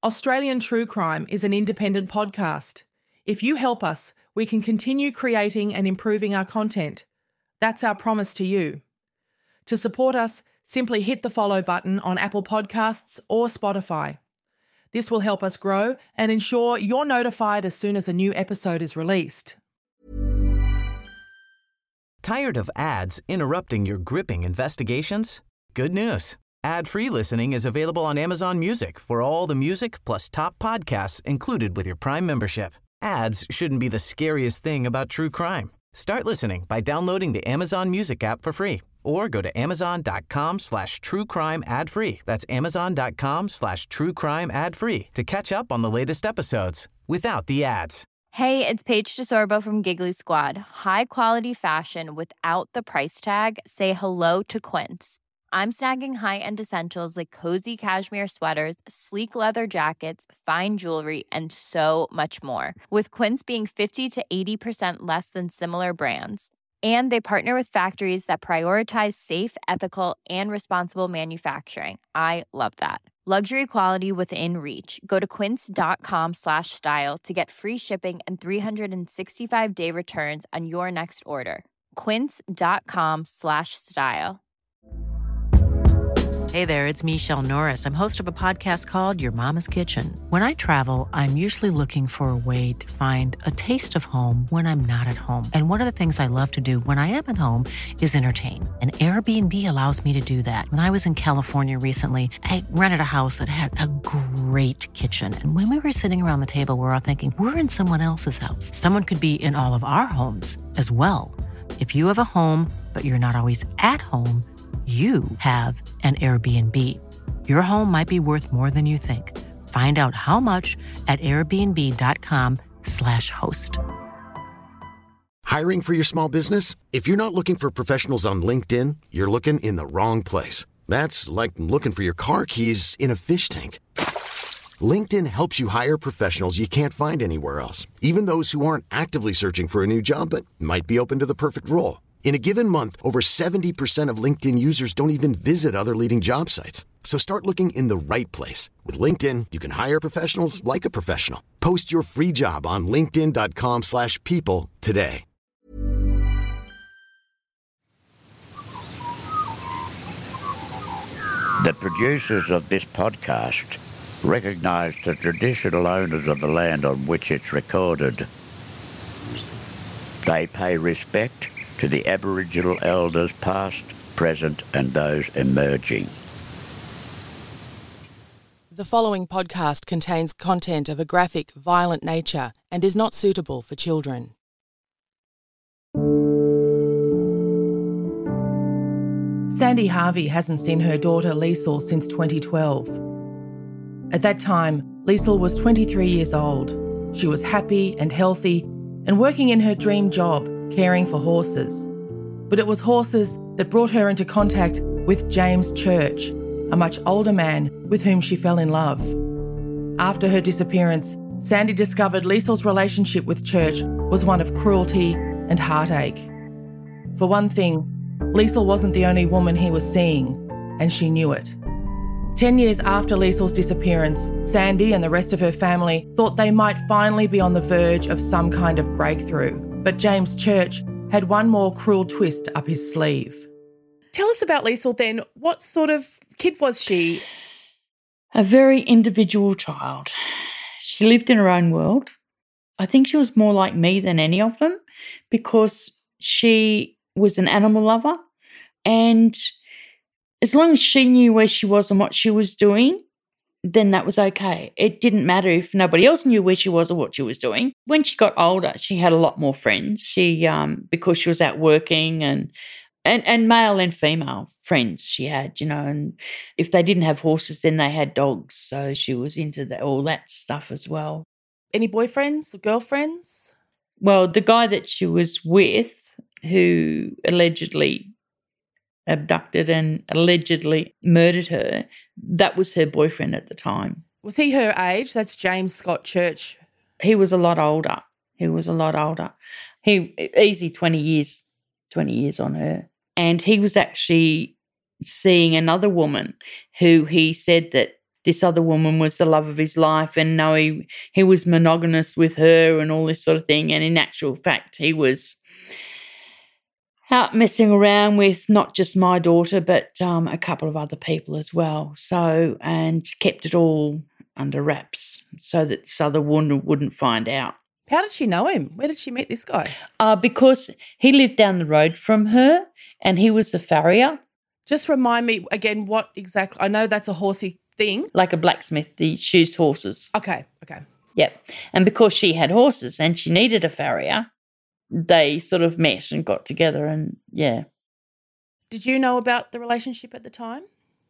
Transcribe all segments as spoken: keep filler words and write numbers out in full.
Australian True Crime is an independent podcast. If you help us, we can continue creating and improving our content. That's our promise to you. To support us, simply hit the follow button on Apple Podcasts or Spotify. This will help us grow and ensure you're notified as soon as a new episode is released. Tired of ads interrupting your gripping investigations? Good news. Ad-free listening is available on Amazon Music for all the music plus top podcasts included with your Prime membership. Ads shouldn't be the scariest thing about true crime. Start listening by downloading the Amazon Music app for free or go to amazon.com slash true crime ad free. That's amazon.com slash true crime ad free to catch up on the latest episodes without the ads. Hey, it's Paige DeSorbo from Giggly Squad. High quality fashion without the price tag. Say hello to Quince. I'm snagging high-end essentials like cozy cashmere sweaters, sleek leather jackets, fine jewelry, and so much more. With Quince being fifty to eighty percent less than similar brands. And they partner with factories that prioritize safe, ethical, and responsible manufacturing. I love that. Luxury quality within reach. Go to quince.com slash style to get free shipping and three sixty-five day returns on your next order. Quince.com slash style. Hey there, it's Michelle Norris. I'm host of a podcast called Your Mama's Kitchen. When I travel, I'm usually looking for a way to find a taste of home when I'm not at home. And one of the things I love to do when I am at home is entertain. And Airbnb allows me to do that. When I was in California recently, I rented a house that had a great kitchen. And when we were sitting around the table, we were all thinking, we're in someone else's house. Someone could be in all of our homes as well. If you have a home, but you're not always at home, you have an Airbnb. Your home might be worth more than you think. Find out how much at airbnb.com slash host. Hiring for your small business? If you're not looking for professionals on LinkedIn, you're looking in the wrong place. That's like looking for your car keys in a fish tank. LinkedIn helps you hire professionals you can't find anywhere else, even those who aren't actively searching for a new job but might be open to the perfect role. In a given month, over seventy percent of LinkedIn users don't even visit other leading job sites. So start looking in the right place. With LinkedIn, you can hire professionals like a professional. Post your free job on linkedin.com slash people today. The producers of this podcast recognise the traditional owners of the land on which it's recorded. They pay respect to the Aboriginal elders past, present and those emerging. The following podcast contains content of a graphic, violent nature and is not suitable for children. Sandy Harvey hasn't seen her daughter Liesl since twenty twelve. At that time, Liesl was twenty-three years old. She was happy and healthy and working in her dream job, caring for horses. But it was horses that brought her into contact with James Church, a much older man with whom she fell in love. After her disappearance, Sandy discovered Liesl's relationship with Church was one of cruelty and heartache. For one thing, Liesl wasn't the only woman he was seeing, and she knew it. Ten years after Liesl's disappearance, Sandy and the rest of her family thought they might finally be on the verge of some kind of breakthrough. But James Church had one more cruel twist up his sleeve. Tell us about Liesl then. What sort of kid was she? A very individual child. She lived in her own world. I think she was more like me than any of them because she was an animal lover, and as long as she knew where she was and what she was doing, then that was okay. It didn't matter if nobody else knew where she was or what she was doing. When she got older, she had a lot more friends. She, um, because she was out working and, and, and male and female friends she had, you know, and if they didn't have horses, then they had dogs. So she was into the, all that stuff as well. Any boyfriends or girlfriends? Well, the guy that she was with, who allegedly abducted and allegedly murdered her, that was her boyfriend at the time. Was he her age? That's James Scott Church. He was a lot older. He was a lot older. He easy twenty years, twenty years on her. And he was actually seeing another woman who he said that this other woman was the love of his life, and no, he, he was monogamous with her and all this sort of thing. And in actual fact, he was out messing around with not just my daughter, but um, a couple of other people as well. So, and kept it all under wraps so that this other woman wouldn't find out. How did she know him? Where did she meet this guy? Uh, because he lived down the road from her and he was a farrier. Just remind me again what exactly, I know that's a horsey thing. Like a blacksmith, he shoes horses. Okay, okay. Yep. And because she had horses and she needed a farrier, they sort of met and got together and, yeah. Did you know about the relationship at the time?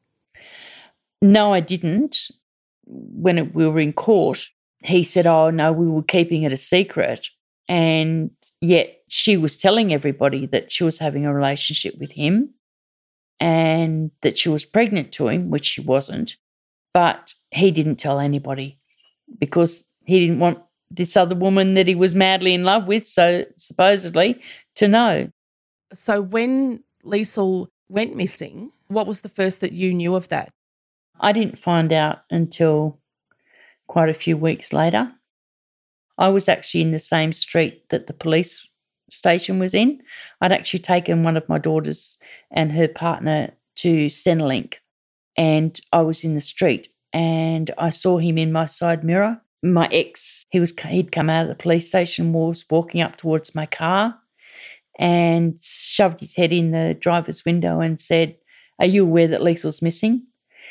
No, I didn't. When it, we were in court, he said, oh, no, we were keeping it a secret. And yet she was telling everybody that she was having a relationship with him and that she was pregnant to him, which she wasn't. But he didn't tell anybody because he didn't want this other woman that he was madly in love with, so supposedly, to know. So when Liesl went missing, what was the first that you knew of that? I didn't find out until quite a few weeks later. I was actually in the same street that the police station was in. I'd actually taken one of my daughters and her partner to Centrelink, and I was in the street and I saw him in my side mirror. My ex, he was he'd come out of the police station, was walking up towards my car and shoved his head in the driver's window and said, are you aware that Liesl's missing?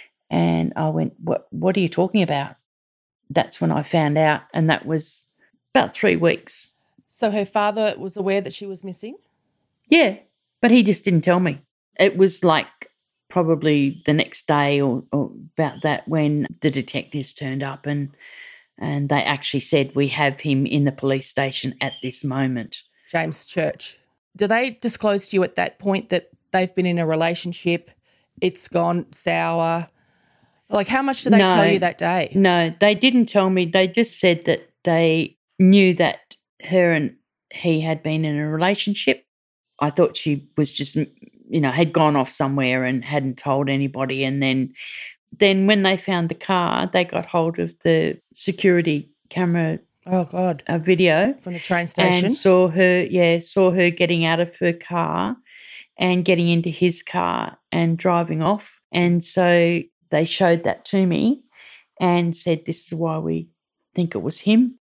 And I went, what, what are you talking about? That's when I found out, and that was about three weeks. So her father was aware that she was missing? Yeah, but he just didn't tell me. It was like probably the next day or, or about that when the detectives turned up and and they actually said, we have him in the police station at this moment. James Church. Do they disclose to you at that point that they've been in a relationship, it's gone sour? Like, how much did they no, tell you that day? No, they didn't tell me. They just said that they knew that her and he had been in a relationship. I thought she was just, you know, had gone off somewhere and hadn't told anybody. And then then when they found the car, they got hold of the security camera oh God, uh, video. From the train station. And saw her, yeah, saw her getting out of her car and getting into his car and driving off. And so they showed that to me and said, this is why we think it was him.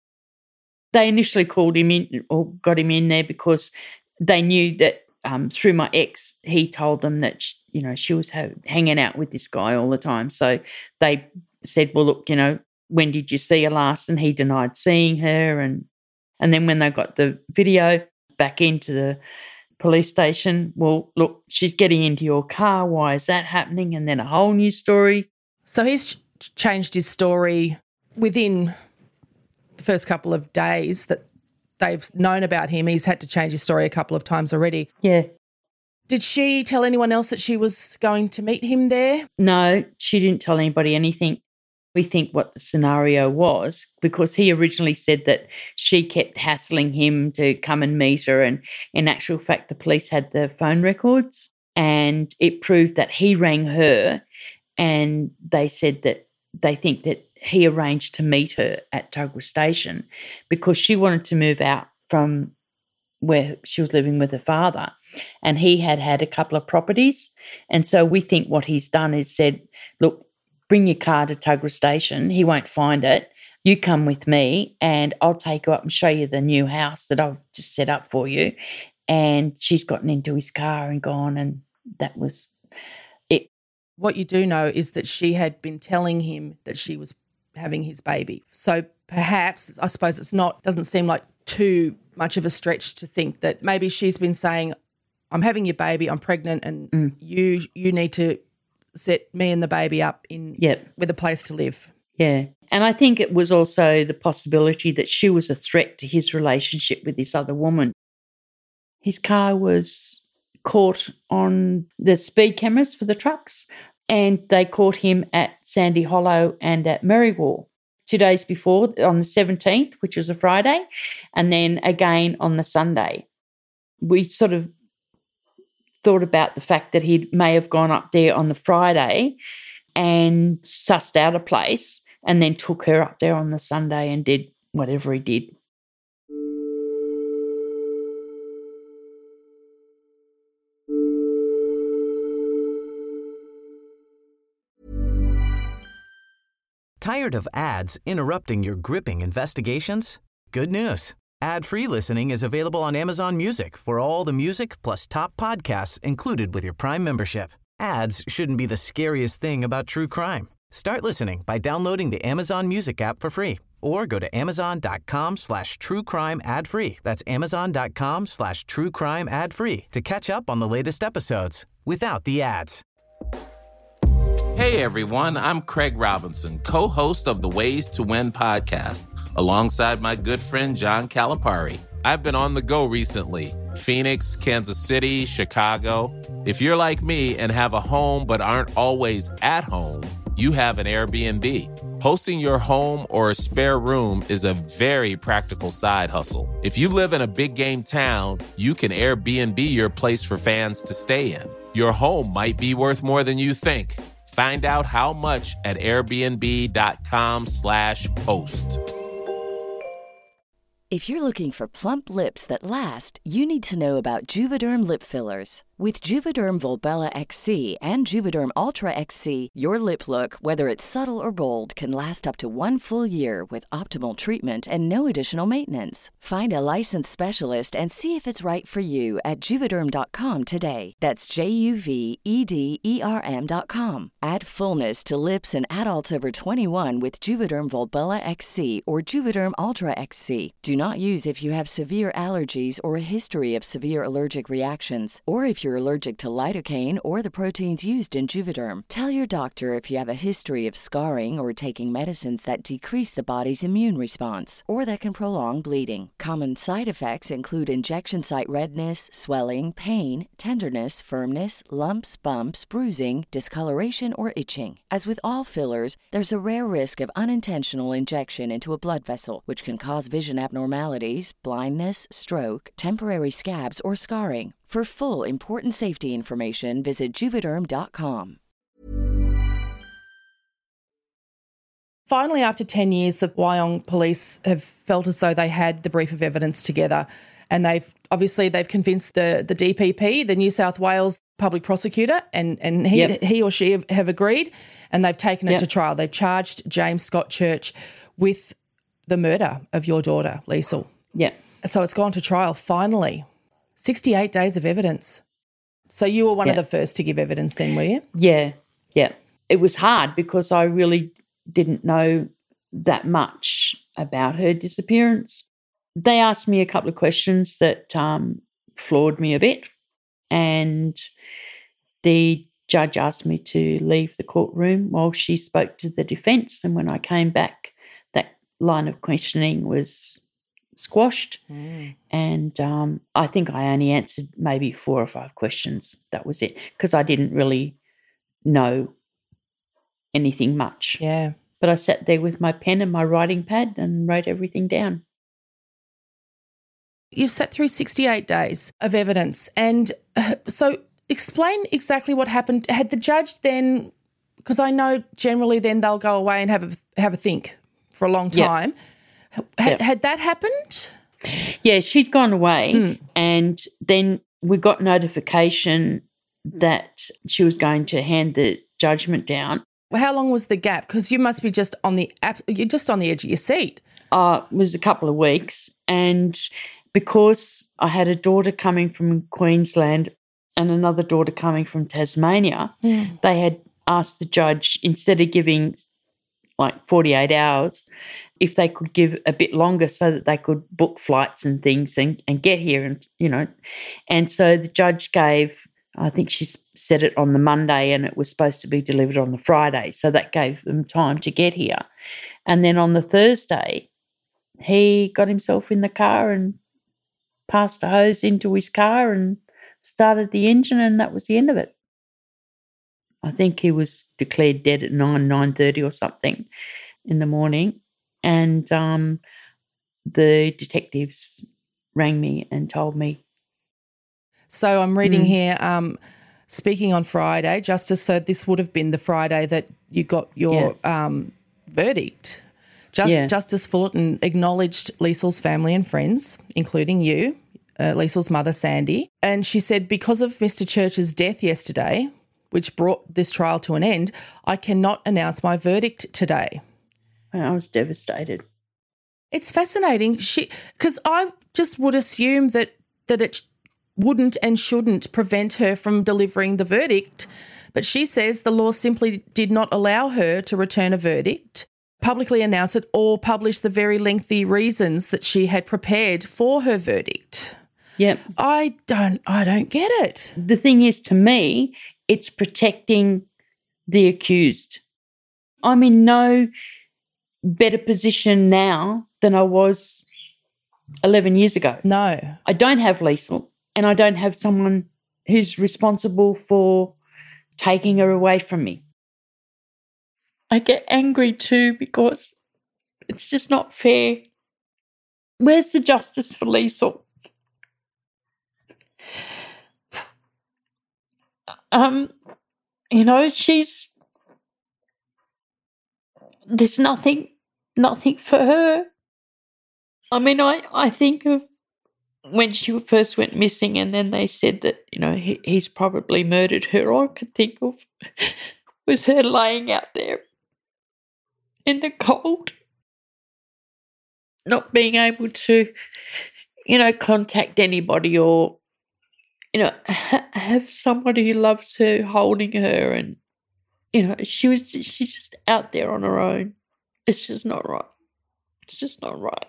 They initially called him in or got him in there because they knew that um, through my ex, he told them that, she, you know, she was ha- hanging out with this guy all the time. So they said, well, look, you know, when did you see her last? And he denied seeing her. And, and then when they got the video back into the police station, well, look, she's getting into your car. Why is that happening? And then a whole new story. So he's ch- changed his story within the first couple of days that they've known about him. He's had to change his story a couple of times already. Yeah. Did she tell anyone else that she was going to meet him there? No, she didn't tell anybody anything. We think what the scenario was because he originally said that she kept hassling him to come and meet her, and in actual fact the police had the phone records and it proved that he rang her and they said that they think that he arranged to meet her at Tuggerah Station because she wanted to move out from where she was living with her father, and he had had a couple of properties. And so we think what he's done is said, look, bring your car to Tuggerah Station. He won't find it. You come with me and I'll take you up and show you the new house that I've just set up for you. And she's gotten into his car and gone, and that was it. What you do know is that she had been telling him that she was having his baby. So perhaps, I suppose it's not, doesn't seem like too much of a stretch to think that maybe she's been saying, I'm having your baby, I'm pregnant, and mm. you you need to set me and the baby up in yep. with a place to live. Yeah. And I think it was also the possibility that she was a threat to his relationship with this other woman. His car was caught on the speed cameras for the trucks, and they caught him at Sandy Hollow and at Merriwall two days before on the seventeenth, which was a Friday, and then again on the Sunday. We sort of thought about the fact that he may have gone up there on the Friday and sussed out a place and then took her up there on the Sunday and did whatever he did. Tired of ads interrupting your gripping investigations? Good news. Ad-free listening is available on Amazon Music for all the music plus top podcasts included with your Prime membership. Ads shouldn't be the scariest thing about true crime. Start listening by downloading the Amazon Music app for free or go to amazon.com slash true crime ad free. That's amazon.com slash true crime ad free to catch up on the latest episodes without the ads. Hey everyone, I'm Craig Robinson, co-host of the Ways to Win podcast, alongside my good friend John Calipari. I've been on the go recently. Phoenix, Kansas City, Chicago. If you're like me and have a home but aren't always at home, you have an Airbnb. Hosting your home or a spare room is a very practical side hustle. If you live in a big game town, you can Airbnb your place for fans to stay in. Your home might be worth more than you think. Find out how much at airbnb.com slash host. If you're looking for plump lips that last, you need to know about Juvederm lip fillers. With Juvederm Volbella X C and Juvederm Ultra X C, your lip look, whether it's subtle or bold, can last up to one full year with optimal treatment and no additional maintenance. Find a licensed specialist and see if it's right for you at Juvederm dot com today. That's J U V E D E R M dot com. Add fullness to lips in adults over twenty-one with Juvederm Volbella X C or Juvederm Ultra X C. Do not use if you have severe allergies or a history of severe allergic reactions, or if you're allergic to lidocaine or the proteins used in Juvederm. Tell your doctor if you have a history of scarring or taking medicines that decrease the body's immune response or that can prolong bleeding. Common side effects include injection site redness, swelling, pain, tenderness, firmness, lumps, bumps, bruising, discoloration, or itching. As with all fillers, there's a rare risk of unintentional injection into a blood vessel, which can cause vision abnormalities, blindness, stroke, temporary scabs, or scarring. For full, important safety information, visit Juvederm dot com. Finally, after ten years, the Wyong police have felt as though they had the brief of evidence together, and they've obviously they've convinced the, the D P P, the New South Wales public prosecutor, and, and he, yep. he or she have, have agreed, and they've taken it yep. to trial. They've charged James Scott Church with the murder of your daughter, Liesl. Yeah. So it's gone to trial, finally. sixty-eight days of evidence. So you were one yeah. of the first to give evidence then, were you? Yeah, yeah. It was hard because I really didn't know that much about her disappearance. They asked me a couple of questions that um, floored me a bit, and the judge asked me to leave the courtroom while she spoke to the defence, and when I came back, that line of questioning was squashed, mm. and um, I think I only answered maybe four or five questions. That was it, because I didn't really know anything much. Yeah. But I sat there with my pen and my writing pad and wrote everything down. You've sat through sixty-eight days of evidence, and uh, so explain exactly what happened. Had the judge then, because I know generally then they'll go away and have a, have a think for a long time. Yep. Had, yep. had that happened? Yeah, she'd gone away mm. and then we got notification that she was going to hand the judgment down. Well, how long was the gap? Because you must be just on the you're just on the edge of your seat. Uh, it was a couple of weeks, and because I had a daughter coming from Queensland and another daughter coming from Tasmania, mm. they had asked the judge, instead of giving like forty-eight hours, if they could give a bit longer so that they could book flights and things and, and get here, and you know. And so the judge gave, I think she said it on the Monday and it was supposed to be delivered on the Friday, so that gave them time to get here. And then on the Thursday, he got himself in the car and passed a hose into his car and started the engine, and that was the end of it. I think he was declared dead at nine, nine thirty or something in the morning. And um, the detectives rang me and told me. So I'm reading mm. here, um, speaking on Friday, Justice, so this would have been the Friday that you got your yeah. um, verdict. Just, yeah. Justice Fullerton acknowledged Liesl's family and friends, including you, uh, Liesl's mother, Sandy, and she said, because of Mister Church's death yesterday, which brought this trial to an end, I cannot announce my verdict today. I was devastated. It's fascinating. She, because I just would assume that that it wouldn't and shouldn't prevent her from delivering the verdict, but she says the law simply did not allow her to return a verdict, publicly announce it, or publish the very lengthy reasons that she had prepared for her verdict. Yep. I don't. I don't get it. The thing is, to me, it's protecting the accused. I'm in no better position now than I was eleven years ago. No. I don't have Liesl, and I don't have someone who's responsible for taking her away from me. I get angry too because it's just not fair. Where's the justice for Liesl? Um, you know, she's, there's nothing, nothing for her. I mean, I, I think of when she first went missing and then they said that, you know, he, he's probably murdered her. All I could think of was her laying out there in the cold, not being able to, you know, contact anybody or, you know, ha- have somebody who loves her holding her, and, you know, she was just, she's just out there on her own. It's just not right. It's just not right.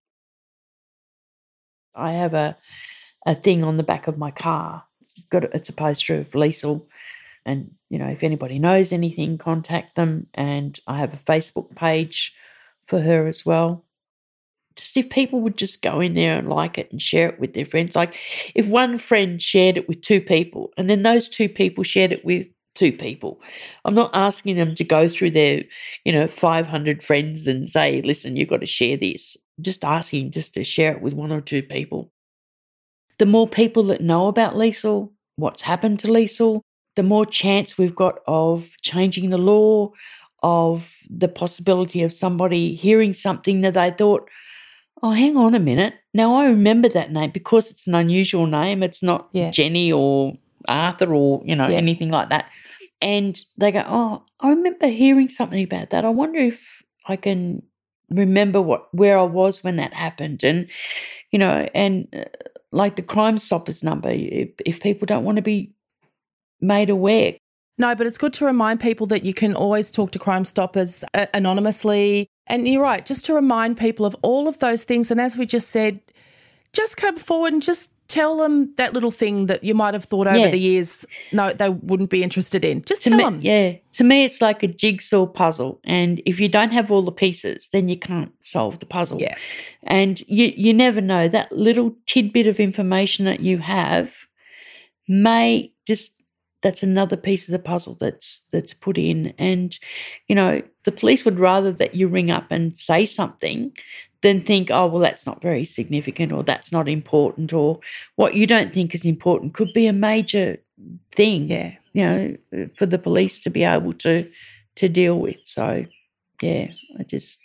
I have a a thing on the back of my car. It's got a, it's a poster of Liesl, and, you know, if anybody knows anything, contact them. And I have a Facebook page for her as well. Just if people would just go in there and like it and share it with their friends. Like if one friend shared it with two people and then those two people shared it with two people, I'm not asking them to go through their, you know, five hundred friends and say, listen, you've got to share this. Just asking just to share it with one or two people. The more people that know about Liesl, what's happened to Liesl, the more chance we've got of changing the law, of the possibility of somebody hearing something that they thought, oh, hang on a minute. Now I remember that name because it's an unusual name. It's not yeah. Jenny or Arthur or, you know, yeah. anything like that. And they go, oh, I remember hearing something about that. I wonder if I can remember what where I was when that happened. And, you know, and uh, like the Crime Stoppers number, if, if people don't want to be made aware. No, but it's good to remind people that you can always talk to Crime Stoppers uh, anonymously. And you're right, just to remind people of all of those things. And as we just said, just come forward and just tell them that little thing that you might have thought over yeah. the years, no, they wouldn't be interested in. Just to tell me, them. Yeah. To me, it's like a jigsaw puzzle. And if you don't have all the pieces, then you can't solve the puzzle. Yeah. And you, you never know. That little tidbit of information that you have may just, that's another piece of the puzzle that's that's put in. And, you know, the police would rather that you ring up and say something than think, oh, well, that's not very significant or that's not important, or what you don't think is important could be a major thing, yeah. you know, for the police to be able to to deal with. So, yeah, I just,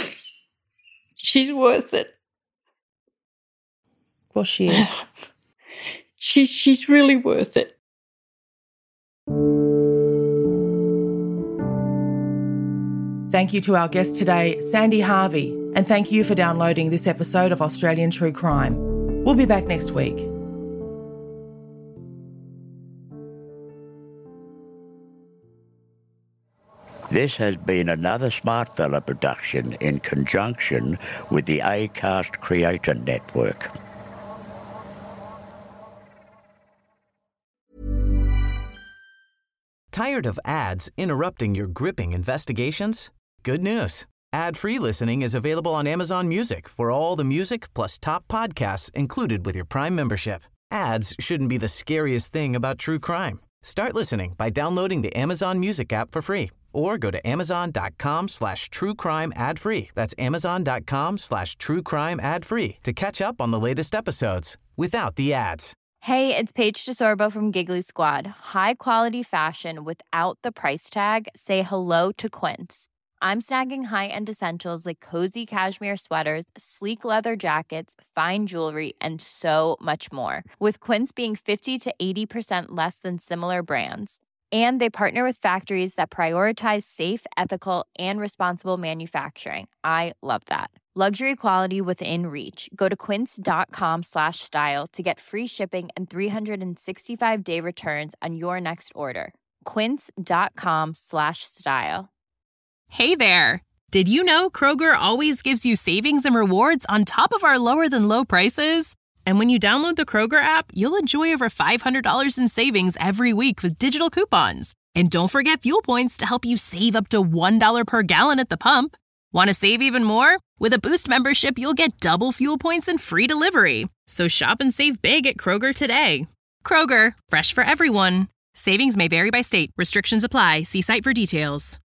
she's worth it. Well, she is. she's she's really worth it. Thank you to our guest today, Sandy Harvey, and thank you for downloading this episode of Australian True Crime. We'll be back next week. This has been another Smartfella production in conjunction with the Acast Creator Network. Tired of ads interrupting your gripping investigations? Good news. Ad-free listening is available on Amazon Music for all the music plus top podcasts included with your Prime membership. Ads shouldn't be the scariest thing about true crime. Start listening by downloading the Amazon Music app for free or go to amazon.com slash true crime ad free. That's amazon.com slash true crime ad free to catch up on the latest episodes without the ads. Hey, it's Paige DeSorbo from Giggly Squad. High quality fashion without the price tag. Say hello to Quince. I'm snagging high-end essentials like cozy cashmere sweaters, sleek leather jackets, fine jewelry, and so much more. With Quince being fifty to eighty percent less than similar brands. And they partner with factories that prioritize safe, ethical, and responsible manufacturing. I love that. Luxury quality within reach. Go to quince.com slash style to get free shipping and three sixty-five day returns on your next order. Quince.com slash style. Hey there. Did you know Kroger always gives you savings and rewards on top of our lower than low prices? And when you download the Kroger app, you'll enjoy over five hundred dollars in savings every week with digital coupons. And don't forget fuel points to help you save up to one dollar per gallon at the pump. Want to save even more? With a Boost membership, you'll get double fuel points and free delivery. So shop and save big at Kroger today. Kroger, fresh for everyone. Savings may vary by state. Restrictions apply. See site for details.